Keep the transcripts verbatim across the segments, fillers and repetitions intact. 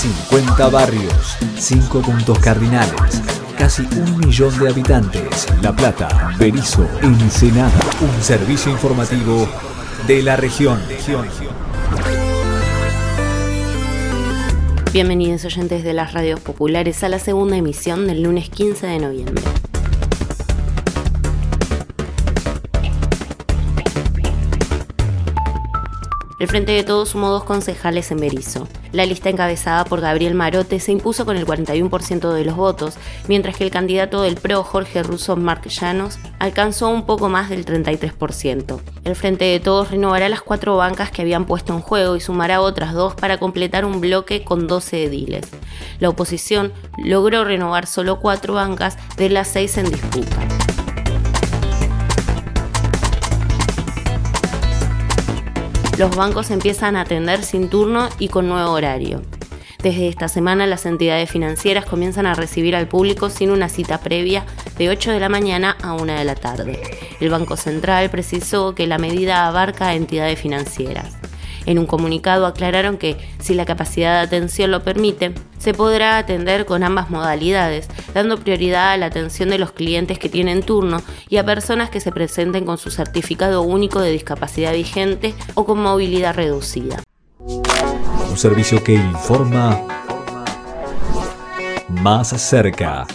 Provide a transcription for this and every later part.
cincuenta barrios, cinco puntos cardinales, casi un millón de habitantes. La Plata, Berisso, Ensenada. Un servicio informativo de la región. Bienvenidos oyentes de las radios populares a la segunda emisión del lunes quince de noviembre. El Frente de Todos sumó dos concejales en Berisso. La lista encabezada por Gabriel Marote se impuso con el cuarenta y uno por ciento de los votos, mientras que el candidato del P R O, Jorge Russo Marc Llanos, alcanzó un poco más del treinta y tres por ciento. El Frente de Todos renovará las cuatro bancas que habían puesto en juego y sumará otras dos para completar un bloque con doce ediles. La oposición logró renovar solo cuatro bancas de las seis en disputa. Los bancos empiezan a atender sin turno y con nuevo horario. Desde esta semana las entidades financieras comienzan a recibir al público sin una cita previa de ocho de la mañana a una de la tarde. El Banco Central precisó que la medida abarca a entidades financieras. En un comunicado aclararon que, si la capacidad de atención lo permite, se podrá atender con ambas modalidades, dando prioridad a la atención de los clientes que tienen turno y a personas que se presenten con su certificado único de discapacidad vigente o con movilidad reducida. Un servicio que informa más cerca.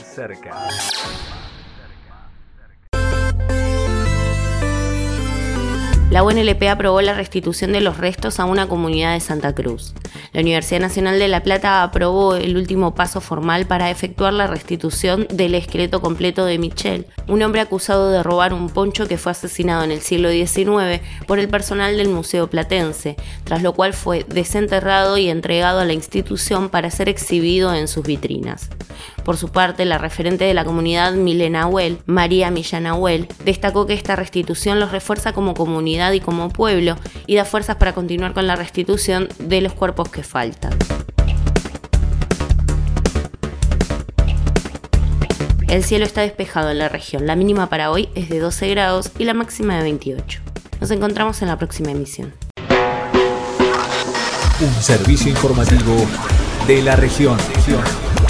La U N L P aprobó la restitución de los restos a una comunidad de Santa Cruz. La Universidad Nacional de La Plata aprobó el último paso formal para efectuar la restitución del esqueleto completo de Michel, un hombre acusado de robar un poncho que fue asesinado en el siglo diecinueve por el personal del Museo Platense, tras lo cual fue desenterrado y entregado a la institución para ser exhibido en sus vitrinas. Por su parte, la referente de la comunidad Milena Nahuel, María Millán Nahuel, destacó que esta restitución los refuerza como comunidad y como pueblo y da fuerzas para continuar con la restitución de los cuerpos que faltan. El cielo está despejado en la región. La mínima para hoy es de doce grados y la máxima de veintiocho. Nos encontramos en la próxima emisión. Un servicio informativo de la región.